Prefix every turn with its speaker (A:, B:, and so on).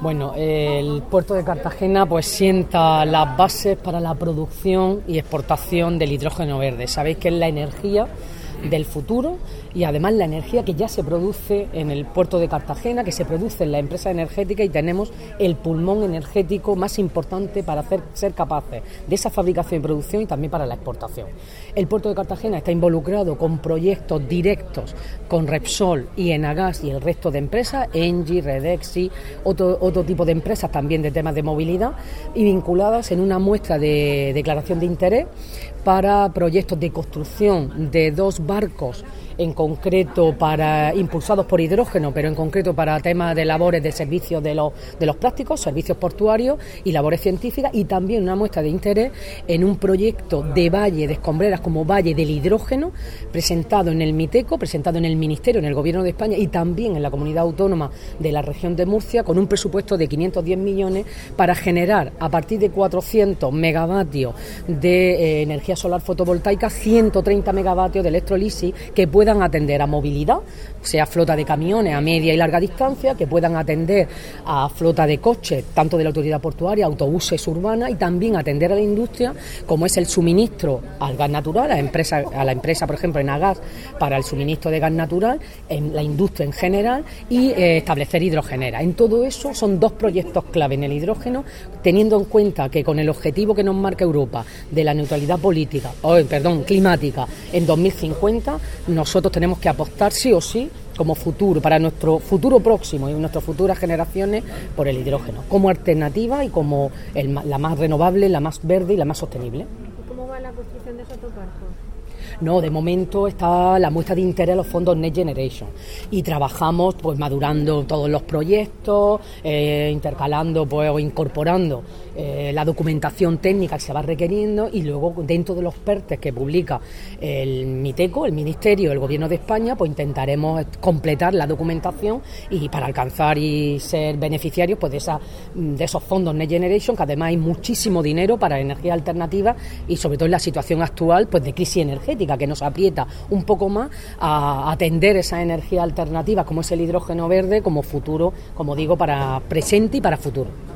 A: Bueno, el puerto de Cartagena pues sienta las bases para la producción y exportación del hidrógeno verde. Sabéis que es la energía del futuro y además la energía que ya se produce en el puerto de Cartagena, que se produce en la empresa energética, y tenemos el pulmón energético más importante para ser capaces de esa fabricación y producción y también para la exportación. El puerto de Cartagena está involucrado con proyectos directos con Repsol y Enagas y el resto de empresas, Engie, Redexi, otro tipo de empresas también de temas de movilidad, y vinculadas en una muestra de declaración de interés para proyectos de construcción de 2 barcos, en concreto impulsados por hidrógeno, pero en concreto para temas de labores de servicios de los prácticos, servicios portuarios y labores científicas, y también una muestra de interés en un proyecto de valle de escombreras como Valle del Hidrógeno, presentado en el MITECO, presentado en el Ministerio, en el Gobierno de España y también en la Comunidad Autónoma de la Región de Murcia, con un presupuesto de 510 millones para generar a partir de 400 megavatios de energía solar fotovoltaica, 130 megavatios de electrolisis que puedan atender a movilidad, sea flota de camiones a media y larga distancia, que puedan atender a flota de coches, tanto de la autoridad portuaria, autobuses urbanas, y también atender a la industria, como es el suministro al gas natural, a la empresa, por ejemplo, Enagas, para el suministro de gas natural, en la industria en general, y establecer hidrogeneras. En todo eso son 2 proyectos clave en el hidrógeno, teniendo en cuenta que con el objetivo que nos marca Europa de la neutralidad climática en 2050, nosotros tenemos que apostar sí o sí como futuro, para nuestro futuro próximo y nuestras futuras generaciones, por el hidrógeno, como alternativa y como la más renovable, la más verde y la más sostenible.
B: ¿Y cómo va la construcción de esos 2 barcos?
A: No, de momento está la muestra de interés a los fondos Next Generation y trabajamos pues madurando todos los proyectos, intercalando o incorporando la documentación técnica que se va requiriendo, y luego dentro de los PERTES que publica el MITECO, el Ministerio, el Gobierno de España, pues intentaremos completar la documentación y para alcanzar y ser beneficiarios pues de esos fondos Next Generation, que además hay muchísimo dinero para energías alternativas y sobre todo en la situación actual pues de crisis energética, que nos aprieta un poco más a atender esas energías alternativas como es el hidrógeno verde como futuro, como digo, para presente y para futuro.